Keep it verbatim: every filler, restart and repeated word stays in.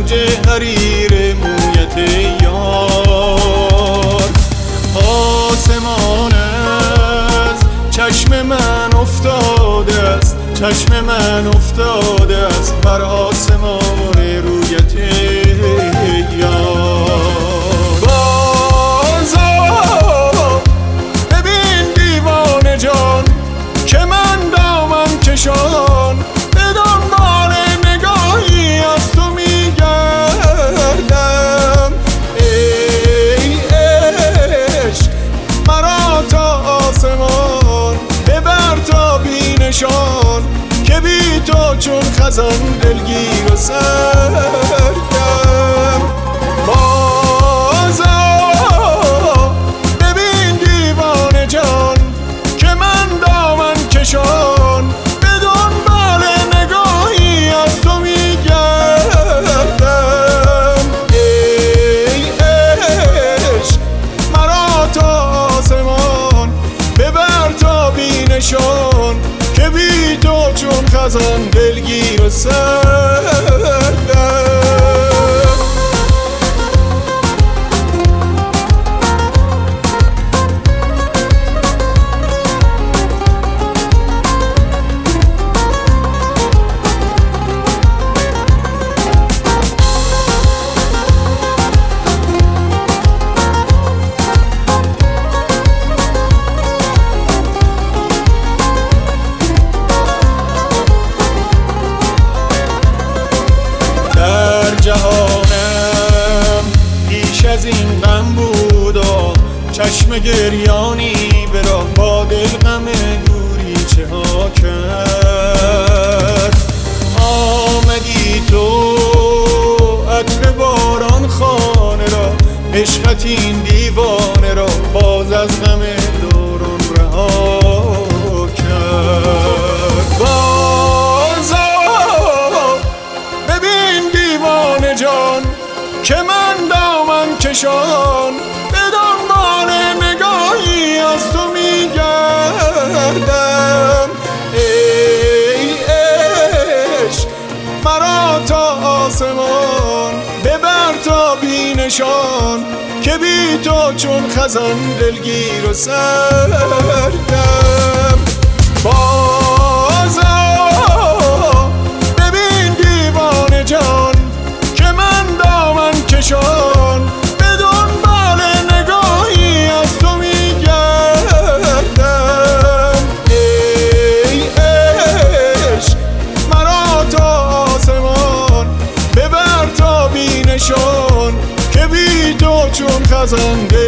رنج حریر مویت یار. آسمان از چشم من افتاده است، چشم من افتاده است بر آسمان رویت یار. بازا ببین دیوانه جان که من دامن کشان به دنبال نگاهی از تو میگردم. ای عشق مرا تا آسمان ببر تا بی نشان که بی تو چون خزان دلگیر و سرگرم. بازا ببین دیوانه جان که من دامن کشان به دنبال نگاهی از تو میگردم. ای عشق مرا تا آسمان ببر تا بی نشان که بی تو چون خزان دلگیر و سردم. جهانم پیش از این غم بود و چشم گریانی به راه با دل غم دوری چه ها کرد. آمدی تو عطر باران خانه را، عشقت این دیوانه را باز از غم دوران رها کرد. بازا ببین دیوانه جان که من دامن کشان به دنبال نگاهی از تو میگردم. ای عشق مرا تا آسمان ببر تا بی نشان که بی تو چون خزان دلگیر و سردم. بازا ببین دیوانه جان که من دامن کشان به دنبال نگاهی از تو میگردم. ای عشق مرا تا آسمان ببر تا بی نشان که بی تو چون خزان